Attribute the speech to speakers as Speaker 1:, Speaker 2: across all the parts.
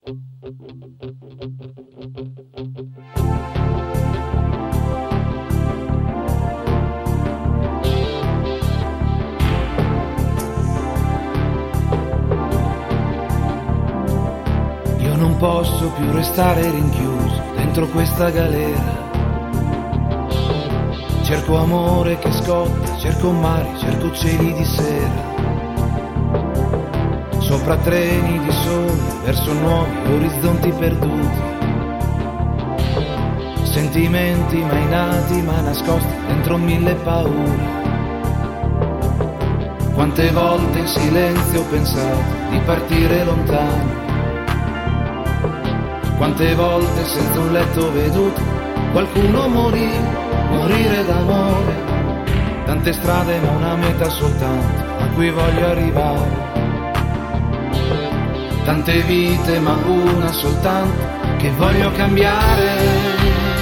Speaker 1: Io non posso più restare rinchiuso dentro questa galera. Cerco amore che scotta, cerco mari, cerco cieli di sera. Sopra treni di sole, verso nuovi orizzonti perduti. Sentimenti mai nati, ma nascosti dentro mille paure. Quante volte in silenzio ho pensato di partire lontano. Quante volte senza un letto ho veduto qualcuno morire d'amore. Tante strade ma una meta soltanto a cui voglio arrivare. Tante vite ma una soltanto che voglio cambiare.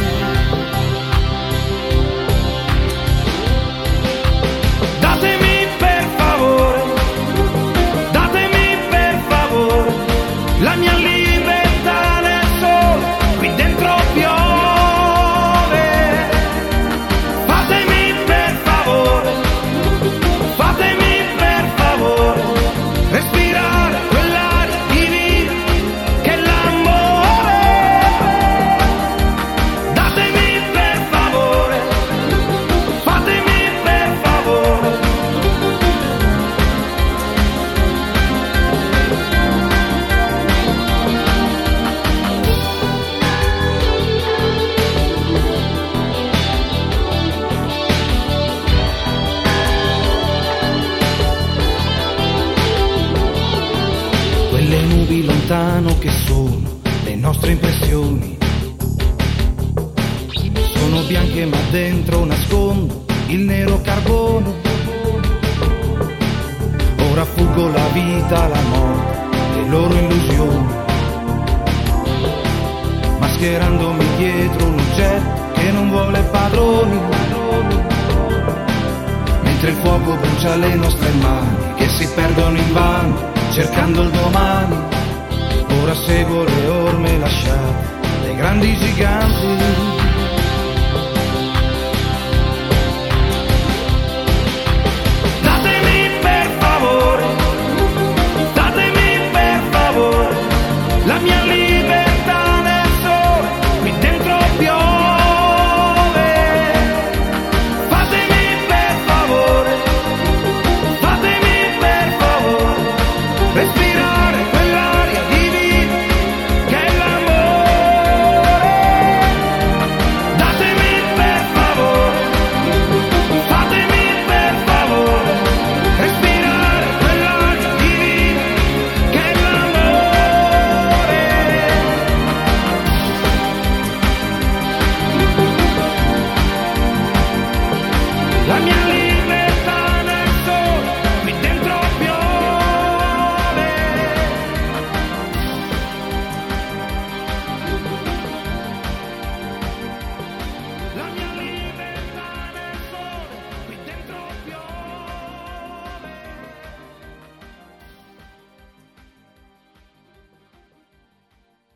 Speaker 1: Datemi per favore la mia libertà nel sole, qui dentro piove. Fatemi per favore respirare quell'aria divina che è l'amore. Datemi per favore, fatemi per favore. Quelle nubi lontano che sono le nostre impressioni. Sono bianche ma dentro nascondo il nero carbone. Ora fuggo la vita, la morte, le loro illusioni, mascherandomi dietro un oggetto che non vuole padroni. Mentre il fuoco brucia le nostre mani che si perdono invano cercando il domani. Ora seguo le orme lasciate dai grandi giganti. Datemi per favore la mia libertà nel sole, qui dentro piove. Fatemi per favore respirare quell'aria divina che è l'amore. Datemi per favore respirare quell'aria divina che è l'amore. La mia